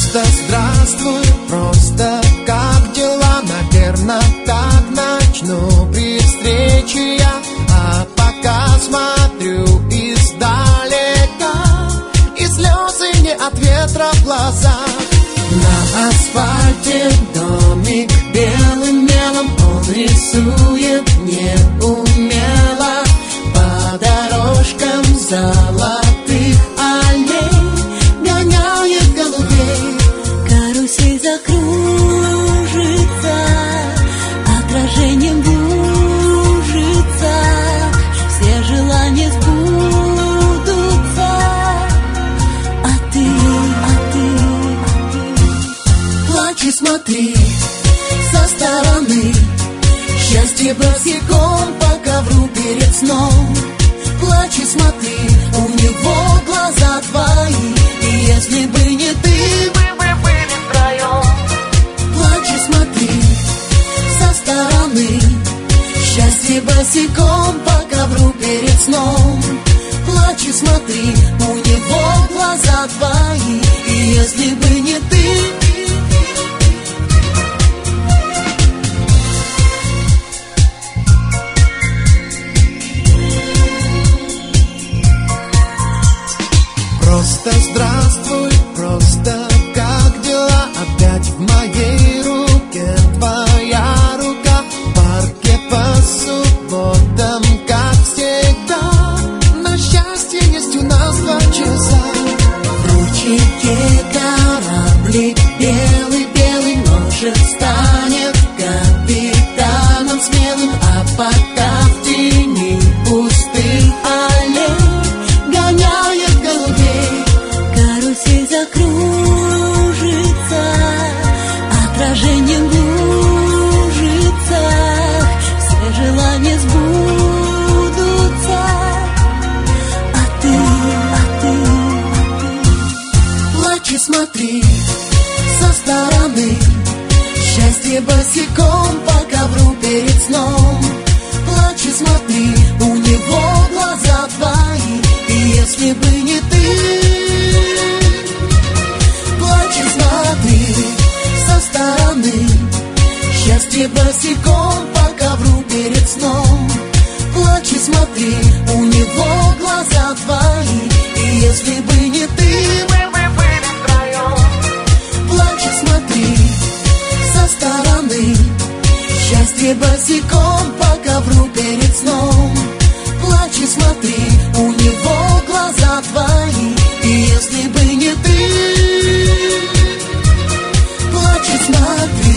Просто здравствуй, просто как дела? Наверно, так начну при встрече я. А пока смотрю издалека, и слезы не от ветра в глазах. На асфальте домик белым мелом он рисует неумело по дорожкам золотых аллей, гоняет голубей. Карусель закружится, отражением двужится, все желания сбудутся, а ты плачь и смотри со стороны. Счастье босиком по ковру перед сном. Плачь и смотри, у него глаза твои, и если бы не ты, мы бы были втроем. Плачь и смотри со стороны. Счастье босиком по ковру перед сном. Плачь и смотри, у него глаза твои, и если бы не ты. Просто здравствуй, просто как дела? Опять в моей руке твоя рука. В парке по субботам, как всегда. На счастье есть у нас 2 часа. В ручейке кораблик белый-белый, может, станет капитаном смелым. А пока в тени пустых аллей гоняет голубей. Карусель закружится, отражением двужится, все желания сбудутся, а ты плачь и смотри со стороны. Счастье босиком по ковру перед сном. Плачь и смотри, у него глаза твои, и если бы не ты. Плачь и смотри со стороны. Счастье босиком по ковру перед сном. Плачь и смотри, у него глаза твои, и если бы не ты, мы бы были втроем. Плачь и смотри со стороны. Счастье босиком по ковру перед сном. Плачь и смотри, у него глаза твои, и если бы не ты. Плачь и смотри.